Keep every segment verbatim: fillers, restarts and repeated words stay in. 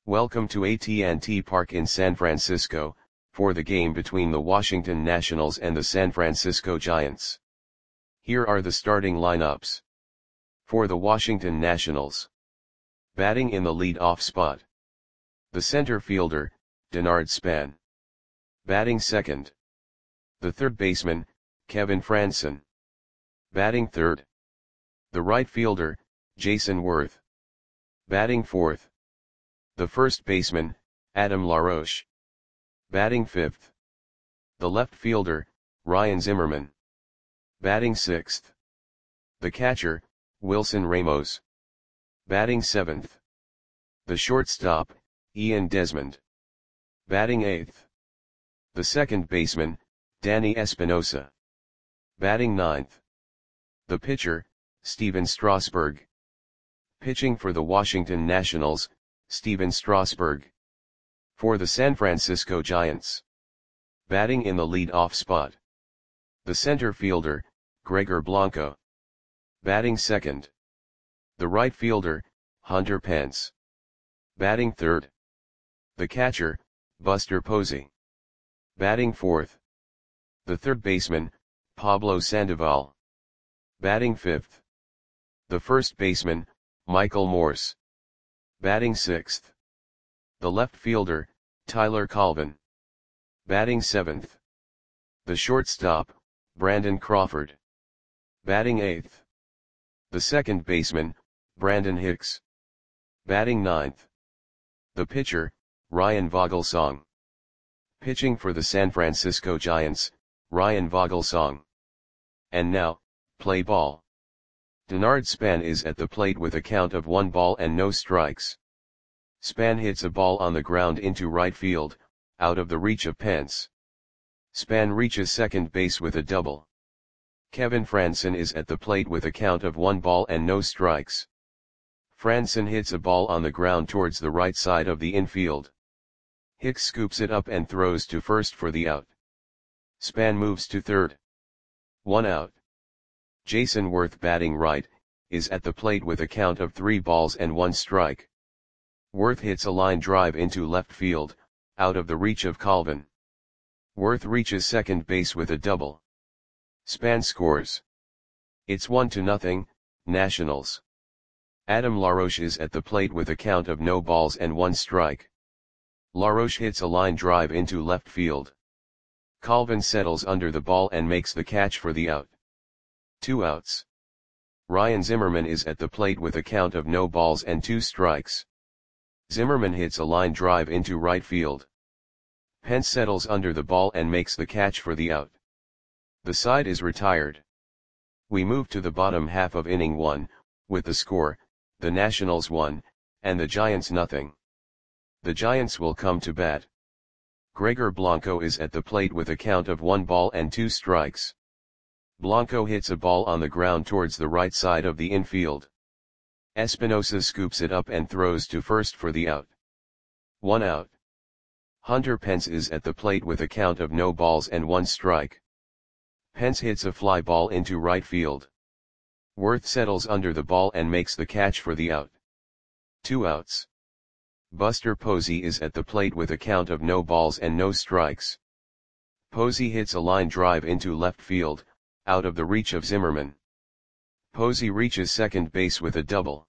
Welcome to A T and T Park in San Francisco, for the game between the Washington Nationals and the San Francisco Giants. Here are the starting lineups. For the Washington Nationals. Batting in the lead-off spot. The center fielder, Denard Span. Batting second. The third baseman, Kevin Frandsen. Batting third. The right fielder, Jason Worth. Batting fourth. The first baseman, Adam LaRoche. Batting fifth. The left fielder, Ryan Zimmerman. Batting sixth. The catcher, Wilson Ramos. Batting seventh. The shortstop, Ian Desmond. Batting eighth. The second baseman, Danny Espinosa. Batting ninth. The pitcher, Stephen Strasburg. Pitching for the Washington Nationals, Stephen Strasburg. For the San Francisco Giants. Batting in the lead-off spot. The center fielder, Gregor Blanco. Batting second. The right fielder, Hunter Pence. Batting third. The catcher, Buster Posey. Batting fourth. The third baseman, Pablo Sandoval. Batting fifth. The first baseman, Michael Morse. Batting sixth. The left fielder, Tyler Colvin. Batting seventh. The shortstop, Brandon Crawford. Batting eighth. The second baseman, Brandon Hicks. Batting ninth. The pitcher, Ryan Vogelsong. Pitching for the San Francisco Giants, Ryan Vogelsong. And now, play ball. Denard Span is at the plate with a count of one ball and no strikes. Span hits a ball on the ground into right field, out of the reach of Pence. Span reaches second base with a double. Kevin Frandsen is at the plate with a count of one ball and no strikes. Frandsen hits a ball on the ground towards the right side of the infield. Hicks scoops it up and throws to first for the out. Span moves to third. One out. Jason Worth, batting right, is at the plate with a count of three balls and one strike. Worth hits a line drive into left field, out of the reach of Colvin. Worth reaches second base with a double. Span scores. It's one to nothing, Nationals. Adam LaRoche is at the plate with a count of no balls and one strike. LaRoche hits a line drive into left field. Colvin settles under the ball and makes the catch for the out. Two outs. Ryan Zimmerman is at the plate with a count of no balls and two strikes. Zimmerman hits a line drive into right field. Pence settles under the ball and makes the catch for the out. The side is retired. We move to the bottom half of inning one, with the score, the Nationals one, and the Giants nothing. The Giants will come to bat. Gregor Blanco is at the plate with a count of one ball and two strikes. Blanco hits a ball on the ground towards the right side of the infield. Espinosa scoops it up and throws to first for the out. One out. Hunter Pence is at the plate with a count of no balls and one strike. Pence hits a fly ball into right field. Worth settles under the ball and makes the catch for the out. Two outs. Buster Posey is at the plate with a count of no balls and no strikes. Posey hits a line drive into left field, out of the reach of Zimmerman. Posey reaches second base with a double.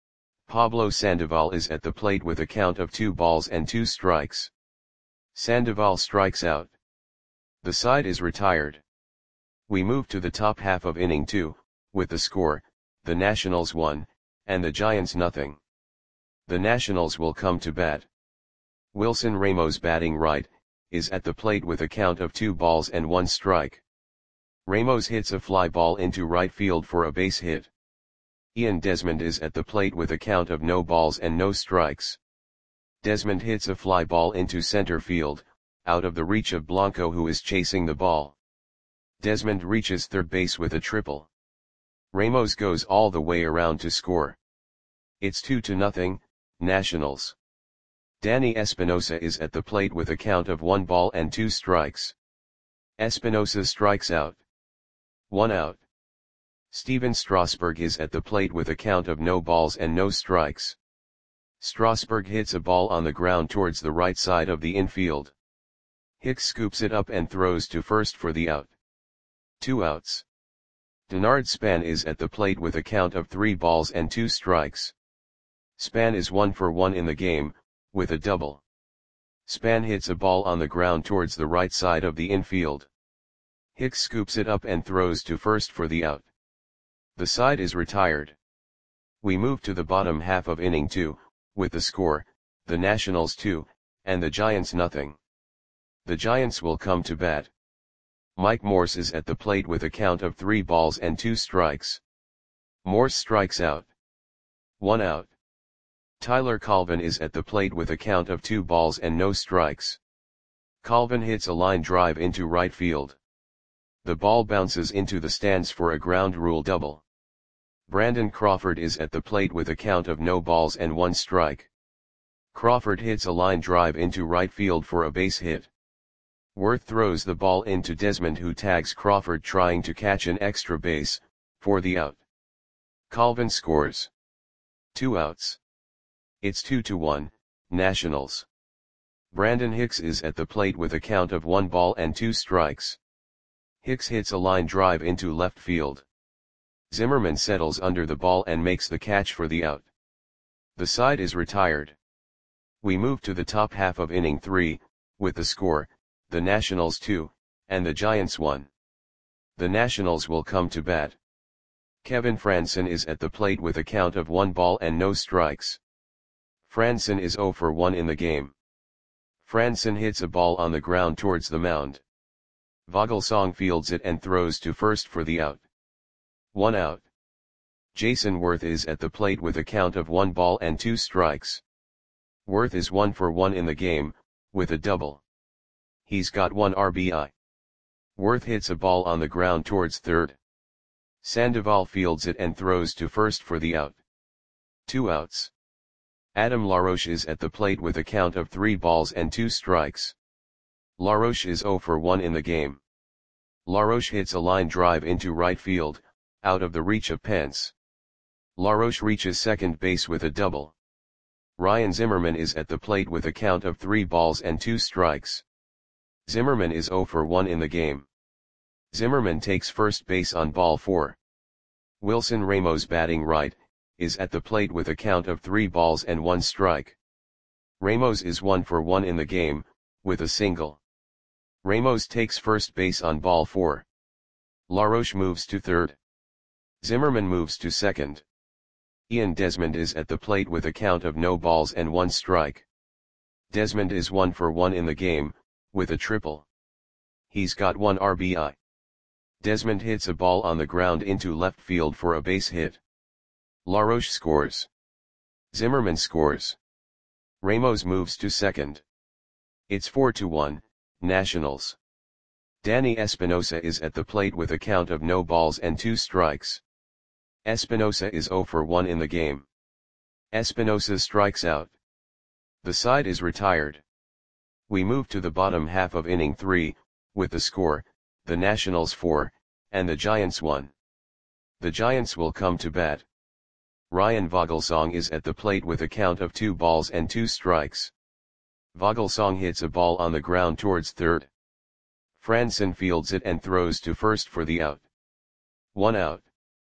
Pablo Sandoval is at the plate with a count of two balls and two strikes. Sandoval strikes out. The side is retired. We move to the top half of inning two, with the score, the Nationals one, and the Giants nothing. The Nationals will come to bat. Wilson Ramos, batting right, is at the plate with a count of two balls and one strike. Ramos hits a fly ball into right field for a base hit. Ian Desmond is at the plate with a count of no balls and no strikes. Desmond hits a fly ball into center field, out of the reach of Blanco, who is chasing the ball. Desmond reaches third base with a triple. Ramos goes all the way around to score. It's two to nothing, Nationals. Danny Espinosa is at the plate with a count of one ball and two strikes. Espinosa strikes out. One out. Stephen Strasburg is at the plate with a count of no balls and no strikes. Strasburg hits a ball on the ground towards the right side of the infield. Hicks scoops it up and throws to first for the out. Two outs. Denard Span is at the plate with a count of three balls and two strikes. Span is one for one in the game, with a double. Span hits a ball on the ground towards the right side of the infield. Hicks scoops it up and throws to first for the out. The side is retired. We move to the bottom half of inning two, with the score, the Nationals two, and the Giants nothing. The Giants will come to bat. Mike Morse is at the plate with a count of three balls and two strikes. Morse strikes out. One out. Tyler Colvin is at the plate with a count of two balls and no strikes. Colvin hits a line drive into right field. The ball bounces into the stands for a ground rule double. Brandon Crawford is at the plate with a count of no balls and one strike. Crawford hits a line drive into right field for a base hit. Worth throws the ball into Desmond, who tags Crawford trying to catch an extra base, for the out. Colvin scores. Two outs. It's two to one, Nationals. Brandon Hicks is at the plate with a count of one ball and two strikes. Hicks hits a line drive into left field. Zimmerman settles under the ball and makes the catch for the out. The side is retired. We move to the top half of inning three, with the score, the Nationals two, and the Giants one. The Nationals will come to bat. Kevin Frandsen is at the plate with a count of one ball and no strikes. Frandsen is zero for one in the game. Frandsen hits a ball on the ground towards the mound. Vogelsong fields it and throws to first for the out. One out. Jason Worth is at the plate with a count of one ball and two strikes. Worth is one for one in the game, with a double. He's got one R B I. Worth hits a ball on the ground towards third. Sandoval fields it and throws to first for the out. Two outs. Adam LaRoche is at the plate with a count of three balls and two strikes. LaRoche is zero for one in the game. LaRoche hits a line drive into right field, out of the reach of Pence. LaRoche reaches second base with a double. Ryan Zimmerman is at the plate with a count of three balls and two strikes. Zimmerman is zero for one in the game. Zimmerman takes first base on ball four. Wilson Ramos, batting right, is at the plate with a count of three balls and one strike. Ramos is one for one in the game, with a single. Ramos takes first base on ball four. LaRoche moves to third. Zimmerman moves to second. Ian Desmond is at the plate with a count of no balls and one strike. Desmond is one for one in the game, with a triple. He's got one R B I. Desmond hits a ball on the ground into left field for a base hit. LaRoche scores. Zimmerman scores. Ramos moves to second. It's four to one, Nationals. Danny Espinosa is at the plate with a count of no balls and two strikes. Espinosa is zero for one in the game. Espinosa strikes out. The side is retired. We move to the bottom half of inning three, with the score, the Nationals four, and the Giants one. The Giants will come to bat. Ryan Vogelsong is at the plate with a count of two balls and two strikes. Vogelsong hits a ball on the ground towards third. Frandsen fields it and throws to first for the out. One out.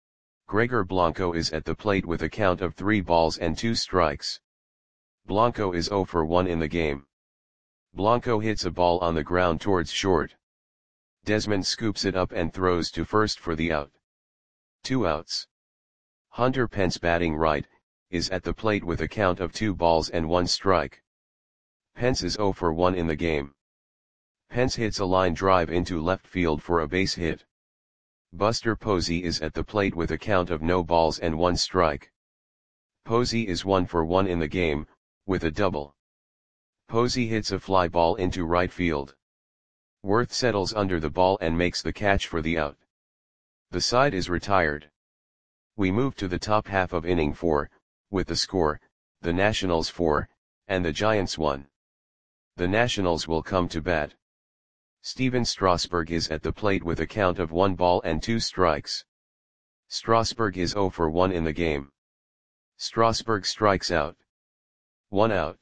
Gregor Blanco is at the plate with a count of three balls and two strikes. Blanco is zero for one in the game. Blanco hits a ball on the ground towards short. Desmond scoops it up and throws to first for the out. Two outs. Hunter Pence, batting right, is at the plate with a count of two balls and one strike. Pence is zero for one in the game. Pence hits a line drive into left field for a base hit. Buster Posey is at the plate with a count of no balls and one strike. Posey is one for one in the game, with a double. Posey hits a fly ball into right field. Worth settles under the ball and makes the catch for the out. The side is retired. We move to the top half of inning four, with the score, the Nationals four, and the Giants one. The Nationals will come to bat. Steven Strasburg is at the plate with a count of one ball and two strikes. Strasburg is zero for one in the game. Strasburg strikes out. one out.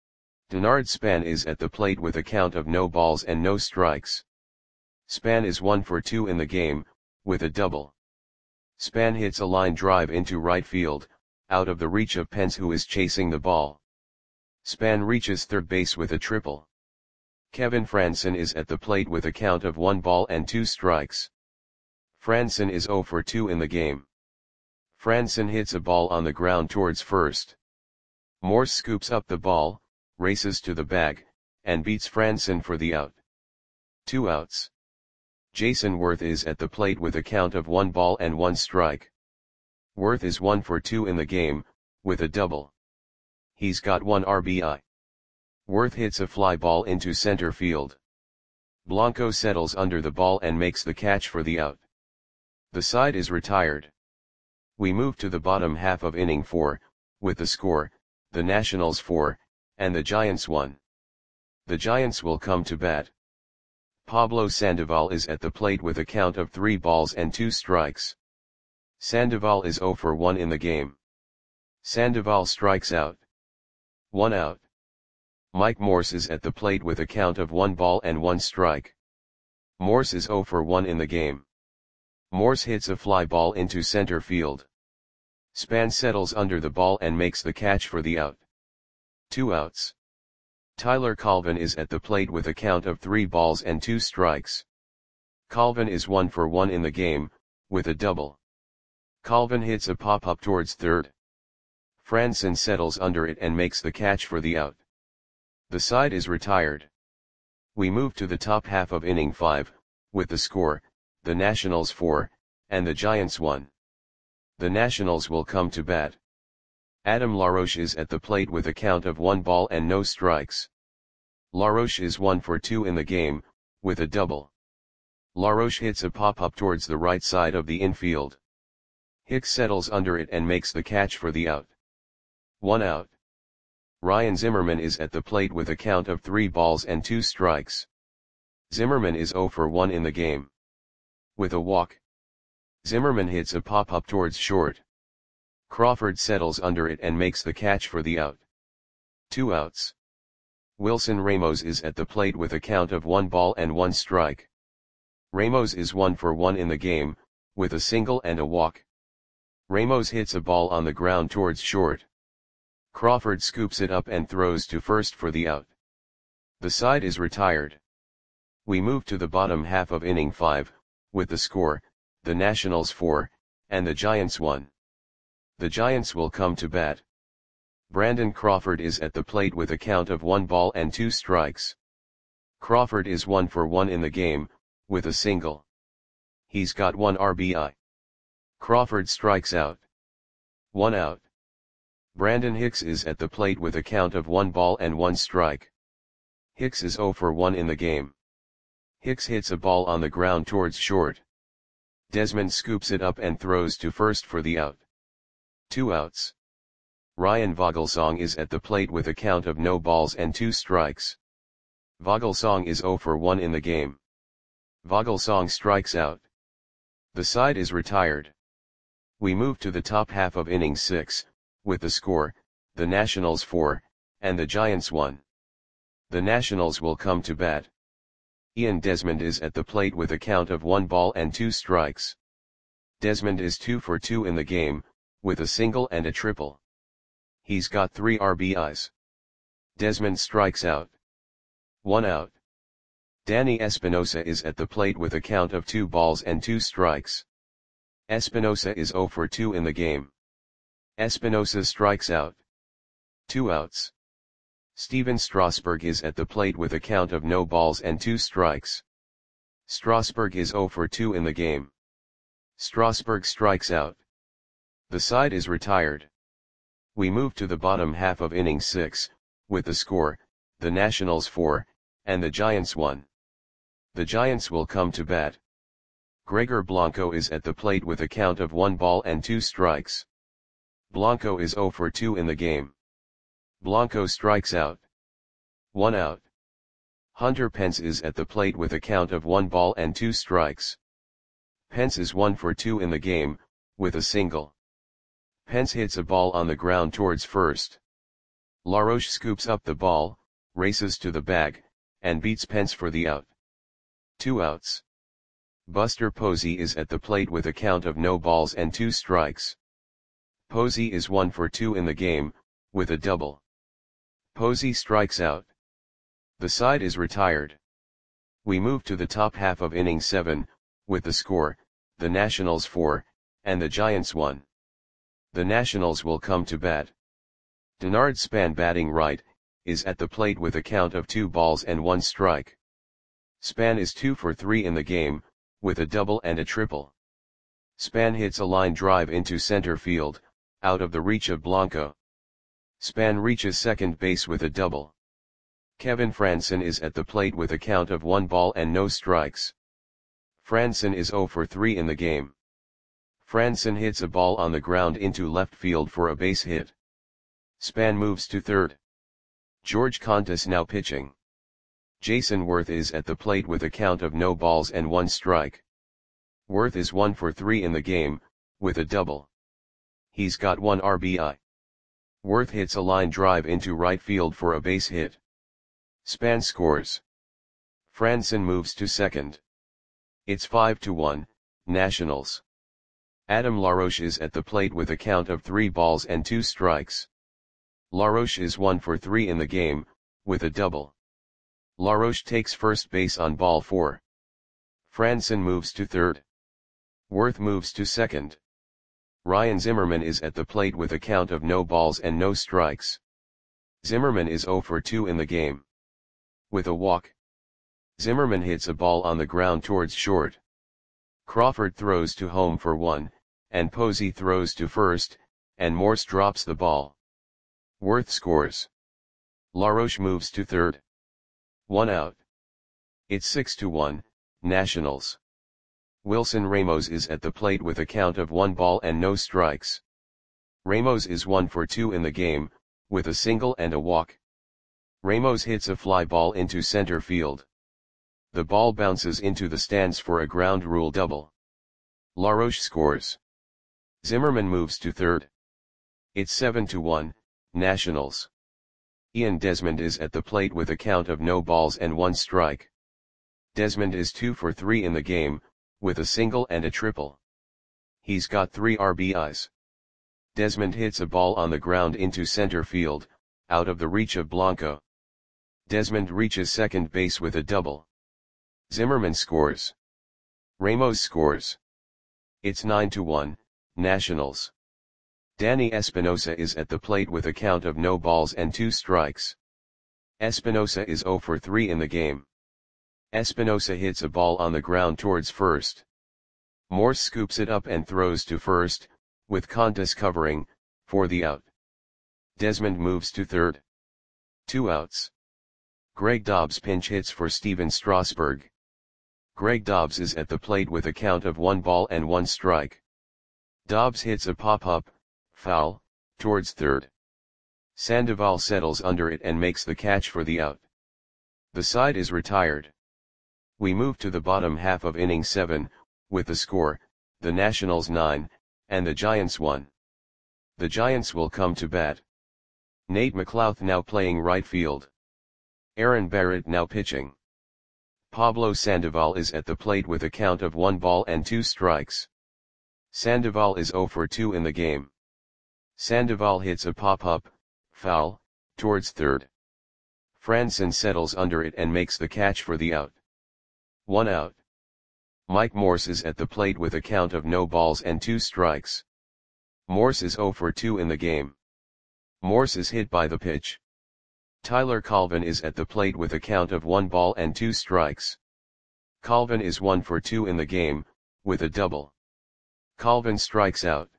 Denard Span is at the plate with a count of no balls and no strikes. Span is one for two in the game, with a double. Span hits a line drive into right field, out of the reach of Pence, who is chasing the ball. Span reaches third base with a triple. Kevin Frandsen is at the plate with a count of one ball and two strikes. Frandsen is zero for two in the game. Frandsen hits a ball on the ground towards first. Morse scoops up the ball, races to the bag, and beats Frandsen for the out. Two outs. Jason Worth is at the plate with a count of one ball and one strike. Worth is one for two in the game, with a double. He's got one R B I. Worth hits a fly ball into center field. Blanco settles under the ball and makes the catch for the out. The side is retired. We move to the bottom half of inning four, with the score, the Nationals four, and the Giants one. The Giants will come to bat. Pablo Sandoval is at the plate with a count of three balls and two strikes. Sandoval is zero for one in the game. Sandoval strikes out. One out. Mike Morse is at the plate with a count of one ball and one strike. Morse is zero for one in the game. Morse hits a fly ball into center field. Span settles under the ball and makes the catch for the out. Two outs. Tyler Colvin is at the plate with a count of three balls and two strikes. Colvin is one for one in the game, with a double. Colvin hits a pop-up towards third. Frandsen settles under it and makes the catch for the out. The side is retired. We move to the top half of inning five, with the score, the Nationals four, and the Giants one. The Nationals will come to bat. Adam LaRoche is at the plate with a count of one ball and no strikes. LaRoche is one for two in the game, with a double. LaRoche hits a pop-up towards the right side of the infield. Hicks settles under it and makes the catch for the out. One out. Ryan Zimmerman is at the plate with a count of three balls and two strikes. Zimmerman is zero for one in the game. With a walk. Zimmerman hits a pop-up towards short. Crawford settles under it and makes the catch for the out. Two outs. Wilson Ramos is at the plate with a count of one ball and one strike. Ramos is one for one in the game, with a single and a walk. Ramos hits a ball on the ground towards short. Crawford scoops it up and throws to first for the out. The side is retired. We move to the bottom half of inning five, with the score, the Nationals four, and the Giants one. The Giants will come to bat. Brandon Crawford is at the plate with a count of one ball and two strikes. Crawford is one for one in the game, with a single. He's got one R B I. Crawford strikes out. One out. Brandon Hicks is at the plate with a count of one ball and one strike. Hicks is zero for one in the game. Hicks hits a ball on the ground towards short. Desmond scoops it up and throws to first for the out. Two outs. Ryan Vogelsong is at the plate with a count of no balls and two strikes. Vogelsong is zero for one in the game. Vogelsong strikes out. The side is retired. We move to the top half of inning six, with the score, the Nationals four, and the Giants one. The Nationals will come to bat. Ian Desmond is at the plate with a count of one ball and two strikes. Desmond is two for two in the game, with a single and a triple. He's got three R B Is. Desmond strikes out. One out. Danny Espinosa is at the plate with a count of two balls and two strikes. Espinosa is zero for two in the game. Espinosa strikes out. Two outs. Steven Strasburg is at the plate with a count of no balls and two strikes. Strasburg is zero for two in the game. Strasburg strikes out. The side is retired. We move to the bottom half of inning six, with the score, the Nationals four, and the Giants one. The Giants will come to bat. Gregor Blanco is at the plate with a count of one ball and two strikes. Blanco is zero for two in the game. Blanco strikes out. One out. Hunter Pence is at the plate with a count of one ball and two strikes. Pence is one for two in the game, with a single. Pence hits a ball on the ground towards first. LaRoche scoops up the ball, races to the bag, and beats Pence for the out. Two outs. Buster Posey is at the plate with a count of no balls and two strikes. Posey is one for two in the game, with a double. Posey strikes out. The side is retired. We move to the top half of inning seven, with the score, the Nationals four, and the Giants one. The Nationals will come to bat. Denard Span, batting right, is at the plate with a count of two balls and one strike. Span is two for three in the game, with a double and a triple. Span hits a line drive into center field, out of the reach of Blanco. Span reaches second base with a double. Kevin Frandsen is at the plate with a count of one ball and no strikes. Frandsen is zero for three in the game. Frandsen hits a ball on the ground into left field for a base hit. Span moves to third. George Contis now pitching. Jason Worth is at the plate with a count of no balls and one strike. Worth is one for three in the game, with a double. He's got one R B I. Worth hits a line drive into right field for a base hit. Span scores. Frandsen moves to second. It's five to one, Nationals. Adam LaRoche is at the plate with a count of three balls and two strikes. LaRoche is one for three in the game, with a double. LaRoche takes first base on ball four. Frandsen moves to third. Worth moves to second. Ryan Zimmerman is at the plate with a count of no balls and no strikes. Zimmerman is zero for two in the game. With a walk. Zimmerman hits a ball on the ground towards short. Crawford throws to home for one, and Posey throws to first, and Morse drops the ball. Worth scores. LaRoche moves to third. One out. It's six to one, Nationals. Wilson Ramos is at the plate with a count of one ball and no strikes. Ramos is one for two in the game, with a single and a walk. Ramos hits a fly ball into center field. The ball bounces into the stands for a ground rule double. LaRoche scores. Zimmerman moves to third. It's seven to one, Nationals. Ian Desmond is at the plate with a count of no balls and one strike. Desmond is two for three in the game, with a single and a triple. He's got three R B Is. Desmond hits a ball on the ground into center field, out of the reach of Blanco. Desmond reaches second base with a double. Zimmerman scores. Ramos scores. It's nine to one, Nationals. Danny Espinosa is at the plate with a count of no balls and two strikes. Espinosa is zero for three in the game. Espinosa hits a ball on the ground towards first. Morse scoops it up and throws to first, with Contis covering, for the out. Desmond moves to third. Two outs. Greg Dobbs pinch hits for Steven Strasburg. Greg Dobbs is at the plate with a count of one ball and one strike. Dobbs hits a pop-up, foul, towards third. Sandoval settles under it and makes the catch for the out. The side is retired. We move to the bottom half of inning seven, with the score, the Nationals nine, and the Giants one. The Giants will come to bat. Nate McLouth now playing right field. Aaron Barrett now pitching. Pablo Sandoval is at the plate with a count of one ball and two strikes. Sandoval is zero for two in the game. Sandoval hits a pop-up, foul, towards third. Frandsen settles under it and makes the catch for the out. One out. Mike Morse is at the plate with a count of no balls and two strikes. Morse is zero for two in the game. Morse is hit by the pitch. Tyler Colvin is at the plate with a count of one ball and two strikes. Colvin is one for two in the game, with a double. Colvin strikes out.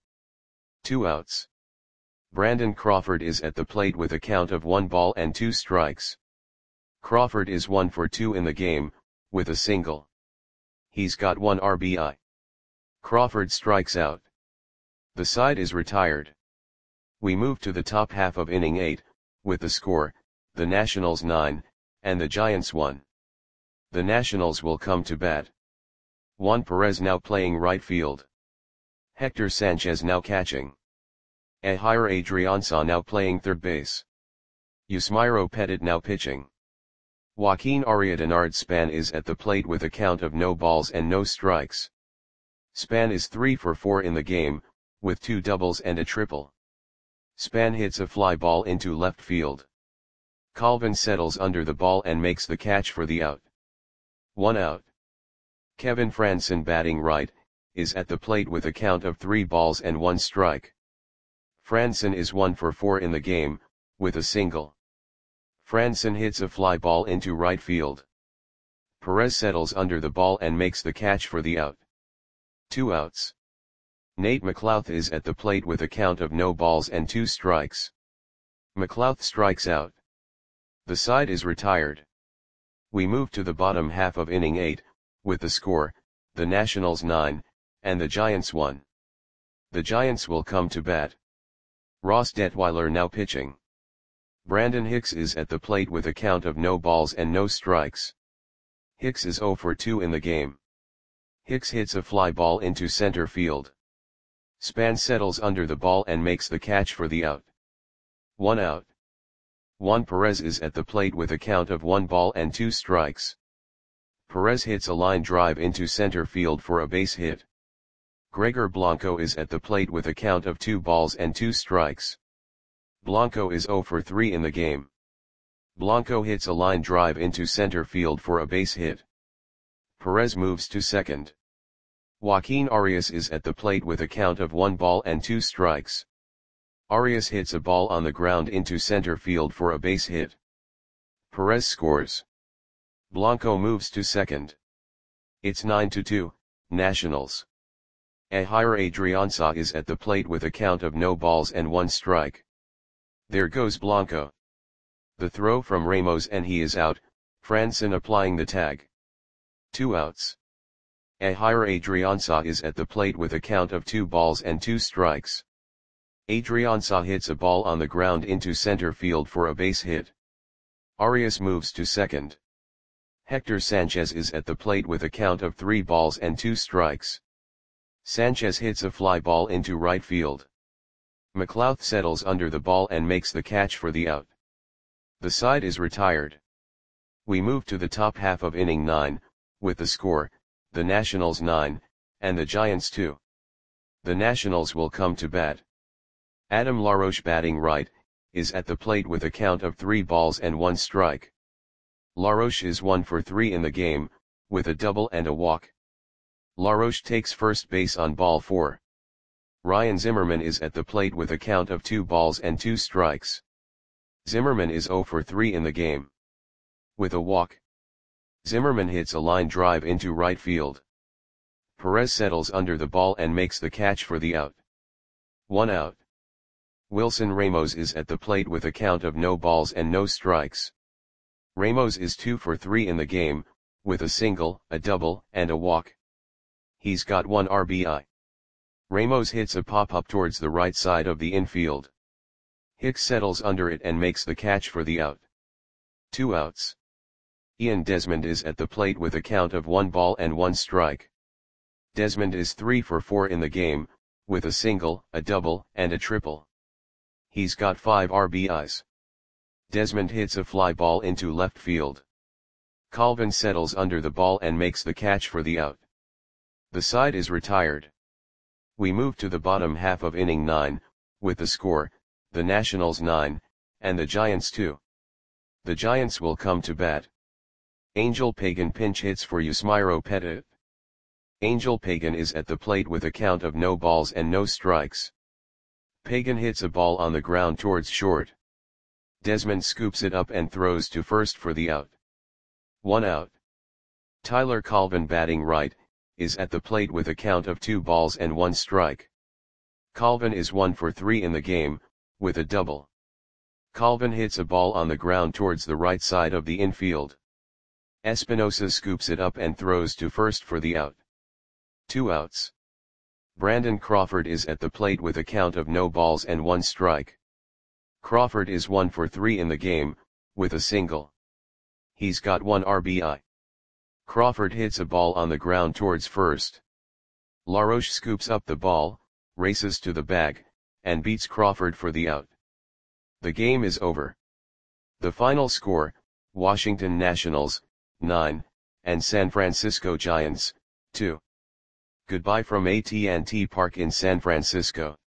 Two outs. Brandon Crawford is at the plate with a count of one ball and two strikes. Crawford is one for two in the game, with a single. He's got one R B I. Crawford strikes out. The side is retired. We move to the top half of inning eight, with the score, the Nationals nine, and the Giants one. The Nationals will come to bat. Juan Perez now playing right field. Hector Sanchez now catching. Ehire Adrianza now playing third base. Yusmeiro Petit now pitching. Joaquin Arias Span is at the plate with a count of no balls and no strikes. Span is three for four in the game, with two doubles and a triple. Span hits a fly ball into left field. Calvin settles under the ball and makes the catch for the out. One out. Kevin Frandsen batting right, is at the plate with a count of three balls and one strike. Frandsen is one for four in the game, with a single. Frandsen hits a fly ball into right field. Perez settles under the ball and makes the catch for the out. Two outs. Nate McLouth is at the plate with a count of no balls and two strikes. McLouth strikes out. The side is retired. We move to the bottom half of inning eight, with the score, the Nationals nine, and the Giants one. The Giants will come to bat. Ross Detweiler now pitching. Brandon Hicks is at the plate with a count of no balls and no strikes. Hicks is zero for two in the game. Hicks hits a fly ball into center field. Span settles under the ball and makes the catch for the out. One out. Juan Perez is at the plate with a count of one ball and two strikes. Perez hits a line drive into center field for a base hit. Gregor Blanco is at the plate with a count of two balls and two strikes. Blanco is zero for three in the game. Blanco hits a line drive into center field for a base hit. Perez moves to second. Joaquin Arias is at the plate with a count of one ball and two strikes. Arias hits a ball on the ground into center field for a base hit. Perez scores. Blanco moves to second. It's nine to two, Nationals. Ehire Adrianza is at the plate with a count of no balls and one strike. There goes Blanco. The throw from Ramos and he is out, Frandsen applying the tag. Two outs. Ehire Adrianza is at the plate with a count of two balls and two strikes. Adrianza hits a ball on the ground into center field for a base hit. Arias moves to second. Hector Sanchez is at the plate with a count of three balls and two strikes. Sanchez hits a fly ball into right field. McLouth settles under the ball and makes the catch for the out. The side is retired. We move to the top half of inning nine, with the score, the Nationals nine, and the Giants two. The Nationals will come to bat. Adam LaRoche batting right, is at the plate with a count of three balls and one strike. LaRoche is one for three in the game, with a double and a walk. LaRoche takes first base on ball four. Ryan Zimmerman is at the plate with a count of two balls and two strikes. Zimmerman is zero for three in the game. With a walk. Zimmerman hits a line drive into right field. Perez settles under the ball and makes the catch for the out. One out. Wilson Ramos is at the plate with a count of no balls and no strikes. Ramos is two for three in the game, with a single, a double, and a walk. He's got one R B I. Ramos hits a pop-up towards the right side of the infield. Hicks settles under it and makes the catch for the out. Two outs. Ian Desmond is at the plate with a count of one ball and one strike. Desmond is three for four in the game, with a single, a double, and a triple. He's got five R B Is. Desmond hits a fly ball into left field. Calvin settles under the ball and makes the catch for the out. The side is retired. We move to the bottom half of inning nine, with the score, the Nationals nine, and the Giants two. The Giants will come to bat. Angel Pagan pinch hits for Yusmeiro Petit. Angel Pagan is at the plate with a count of no balls and no strikes. Pagan hits a ball on the ground towards short. Desmond scoops it up and throws to first for the out. One out. Tyler Calvin batting right, is at the plate with a count of two balls and one strike. Calvin is one for three in the game, with a double. Calvin hits a ball on the ground towards the right side of the infield. Espinosa scoops it up and throws to first for the out. Two outs. Brandon Crawford is at the plate with a count of no balls and one strike. Crawford is one for three in the game, with a single. He's got one R B I. Crawford hits a ball on the ground towards first. LaRoche scoops up the ball, races to the bag, and beats Crawford for the out. The game is over. The final score, Washington Nationals, nine, and San Francisco Giants, two. Goodbye from A T and T Park in San Francisco.